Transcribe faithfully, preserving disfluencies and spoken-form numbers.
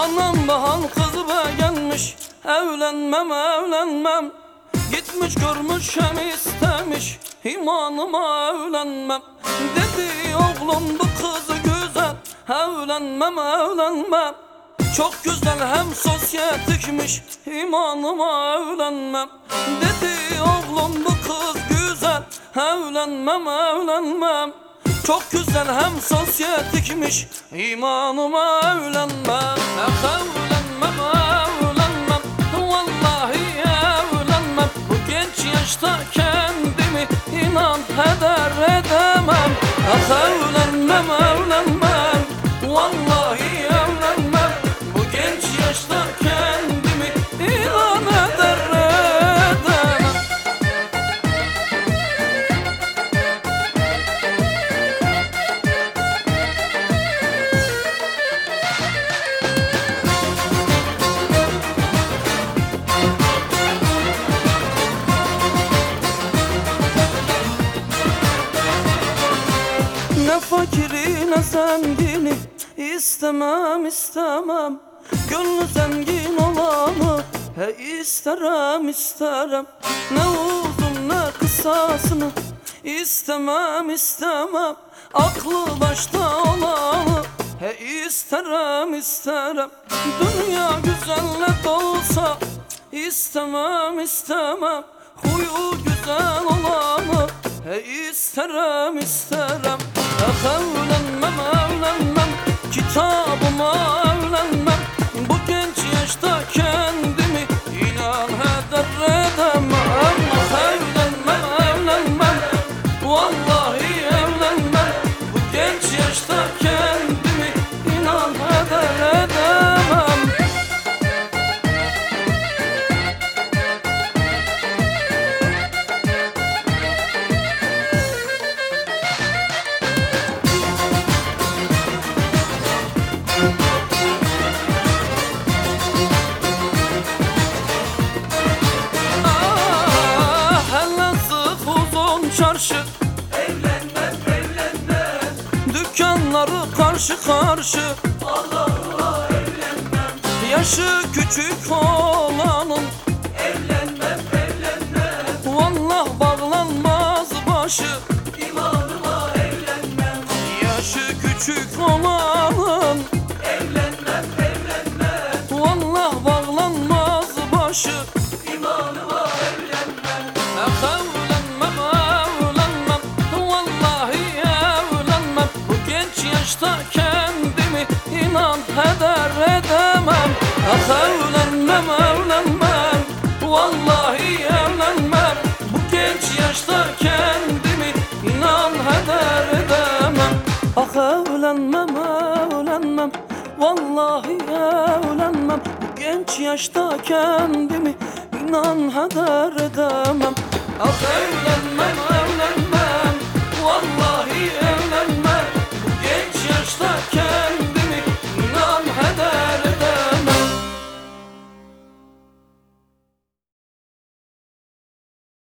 Anam bahan kızı be gelmiş, evlenmem evlenmem. Gitmiş görmüş hem istemiş, imanıma evlenmem. Dedi oğlum bu kızı güzel, evlenmem evlenmem. Çok güzel hem sosyetikmiş, imanıma evlenmem. Dedi oğlum bu kız güzel, evlenmem evlenmem. Çok güzel hem sosyetikmiş, imanıma evlenmem. Evlenmem evlenmem, vallahi evlenmem. Bu genç yaşta kendimi inan heder edemem. Evlenmem evlenmem, vallahi evlenmem. Bu genç yaşta kendimi inan heder edemem. Ne fakiri ne zengini istemem istemem. Gönlü zengin olanı he isterim isterim. Ne uzun ne kısasını istemem istemem. Aklı başta olanı he isterim isterim. Dünya güzel ne olsa istemem istemem. Huyu güzel olanı he isterim isterim. Evlenmem evlenmem, kitabıma evlenmem. Bu genç yaşta kendimi inan heder edemem. Evlenmem evlenmem, vallahi evlenmem. Bu genç yaşta kendimi inan heder edemem. Çarşı evlenmem evlenmem. Dükkanları karşı karşı, Allah Allah evlenmem. yaşı küçük olanın Evlenmem evlenmem. vallah bağlanmaz başı. İmanıma evlenmem. Yaşı küçük olanın Evlenmem evlenmem. vallah bağlanmaz başı. İmanıma evlenmem. Evlenmem evlenmem, vallahi evlenmem. Bu genç yaşta kendimi inan heder edemem. Evlenmem evlenmem, vallahi evlenmem. Bu genç yaşta kendimi inan heder edemem. Ah evlenmem evlenmem, vallahi evlenmem. Bu genç yaşta kendimi inan heder edemem. Ah evlenmem evlenmem, vallahi evlenmem. Bu genç yaşta kendimi